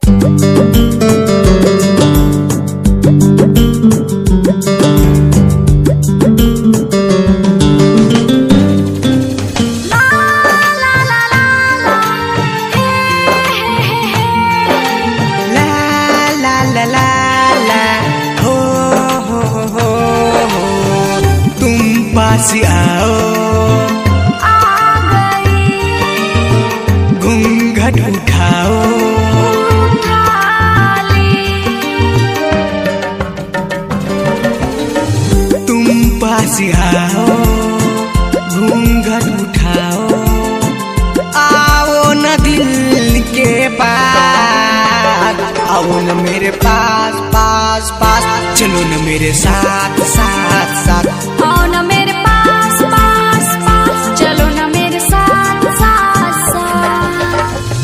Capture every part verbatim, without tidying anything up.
पास आओ, आ गई, घूंघट उठाओ, उठा ली, तुम पास आओ, घूंघट उठाओ, आओ न दिल के पास, आओ न मेरे पास पास पास, चलो न मेरे साथ साथ साथ, आओ न मेरे पास पास पास, चलो न मेरे साथ साथ साथ।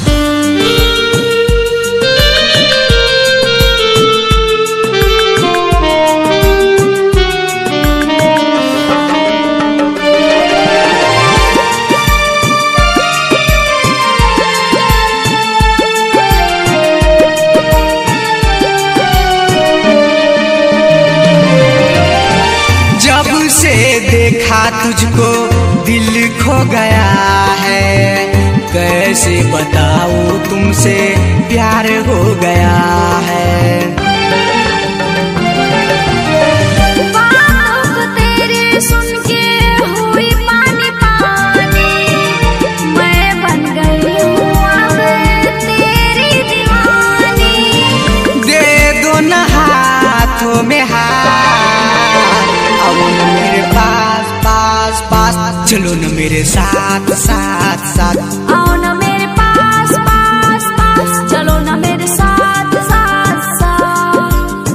से देखा तुझको दिल खो गया है, कैसे बताऊं तुमसे प्यार हो गया है। बातों को तेरे सुन के हुई पानी पानी, मैं बन गई हूँ अब तेरी दीवानी। दे दो न हाथों में हाथ, आओ न मेरे पास पास पास, चलो न मेरे साथ साथ साथ, आओ न मेरे पास पास पास, चलो न मेरे साथ साथ साथ।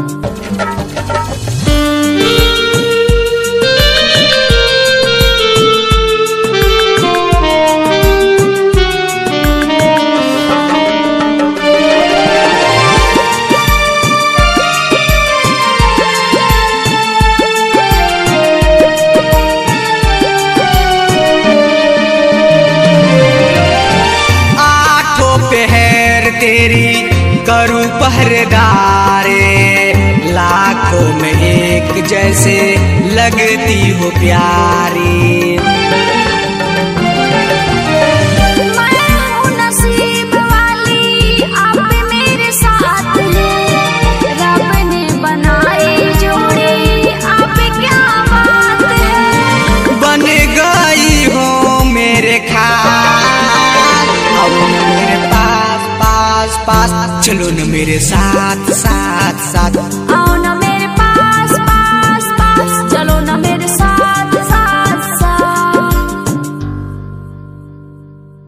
तेरी करूं पहरेदारे, लाखों में एक जैसे लगती हो प्यारी। मैं हूँ नसीब वाली, आप मेरे साथ हैं, रब ने बनाई जोड़ी, आप क्या बात है। बन गई हो मेरे खास, आओ न मेरे पास पास पास, चलो न मेरे साथ साथ